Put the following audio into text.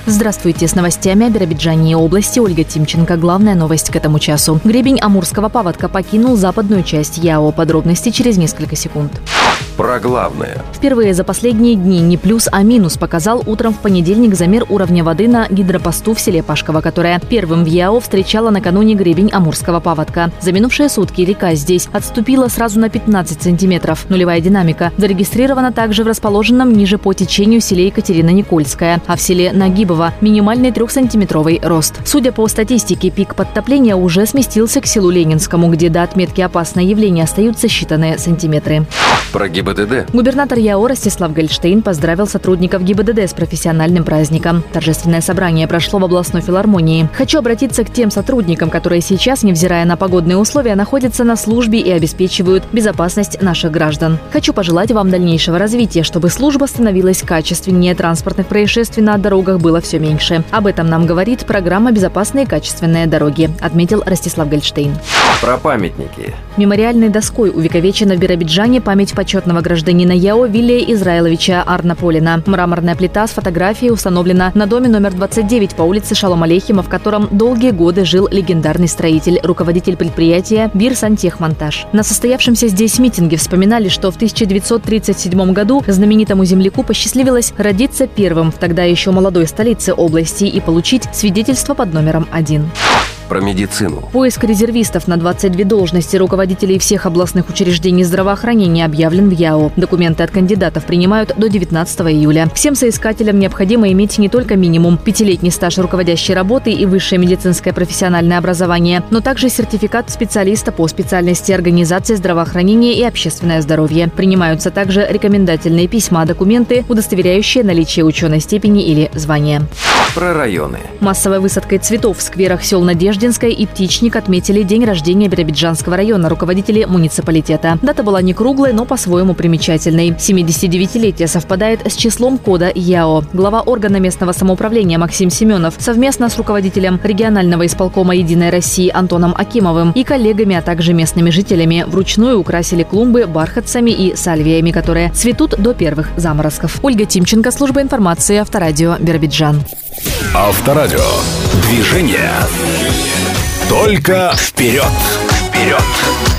Здравствуйте, с новостями о Биробиджане и области. Ольга Тимченко. Главная новость к этому часу. Гребень Амурского паводка покинул западную часть Яо. Подробности через несколько секунд. Про главное. Впервые за последние дни не плюс, а минус показал утром в понедельник замер уровня воды на гидропосту в селе Пашково, которое первым в Яо встречало накануне гребень Амурского паводка. За минувшие сутки река здесь отступила сразу на 15 сантиметров. Нулевая динамика зарегистрирована также в расположенном ниже по течению селе Екатерина-Никольская, а в селе Нагибово минимальный 3-сантиметровый рост. Судя по статистике, пик подтопления уже сместился к селу Ленинскому, где до отметки «опасное явление» остаются считанные сантиметры. Про ГИБДД. Губернатор Яо Ростислав Гольштейн поздравил сотрудников ГИБДД с профессиональным праздником. Торжественное собрание прошло в областной филармонии. Хочу обратиться к тем сотрудникам, которые сейчас, невзирая на погодные условия, находятся на службе и обеспечивают безопасность наших граждан. Хочу пожелать вам дальнейшего развития, чтобы служба становилась качественнее, транспортных происшествий на дорогах было все меньше. Об этом нам говорит программа «Безопасные и качественные дороги», отметил Ростислав Гольштейн. Про памятники. Мемориальной доской увековечена в Биробиджане память почетного гражданина Яо Вилия Израиловича Арнаполина. Мраморная плита с фотографией установлена на доме номер 29 по улице Шалом Алейхима, в котором долгие годы жил легендарный строитель, руководитель предприятия Бир Сантехмонтаж. На состоявшемся здесь митинге вспоминали, что в 1937 году знаменитому земляку посчастливилось родиться первым в тогда еще молодой столице области и получить свидетельство под номером 1. Про медицину. Поиск резервистов на 22 должности руководителей всех областных учреждений здравоохранения объявлен в Яо. Документы от кандидатов принимают до 19 июля. Всем соискателям необходимо иметь не только минимум 5-летний стаж руководящей работы и высшее медицинское профессиональное образование, но также сертификат специалиста по специальности организации здравоохранения и общественное здоровье. Принимаются также рекомендательные письма, документы, удостоверяющие наличие ученой степени или звания. Про районы. Массовой высадкой цветов в скверах сел Надеждинская и Птичник отметили день рождения Биробиджанского района руководители муниципалитета. Дата была не круглой, но по-своему примечательной. 79-летие совпадает с числом кода ЯО. Глава органа местного самоуправления Максим Семенов совместно с руководителем регионального исполкома «Единой России» Антоном Акимовым и коллегами, а также местными жителями вручную украсили клумбы бархатцами и сальвиями, которые цветут до первых заморозков. Ольга Тимченко, служба информации, Авторадио, Биробиджан. Авторадио. Движение. Только вперед. Вперед.